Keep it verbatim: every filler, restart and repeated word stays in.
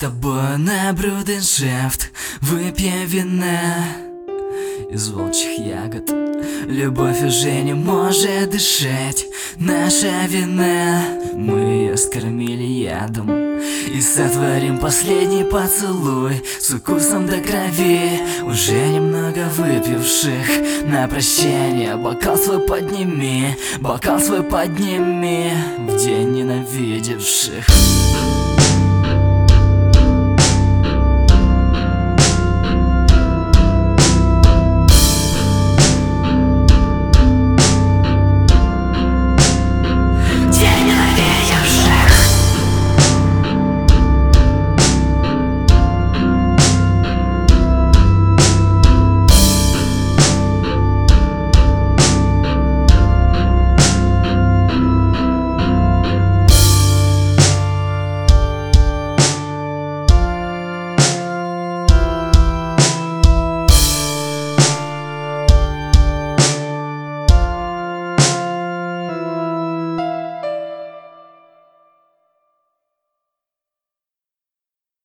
тобой на брудершафт, выпьем вина из волчьих ягод. Любовь уже не может дышать, наша вина. Мы ее скормили ядом и сотворим последний поцелуй с укусом до крови. Уже немного выпивших, на прощание бокал свой подними, бокал свой подними в день ненавидевших.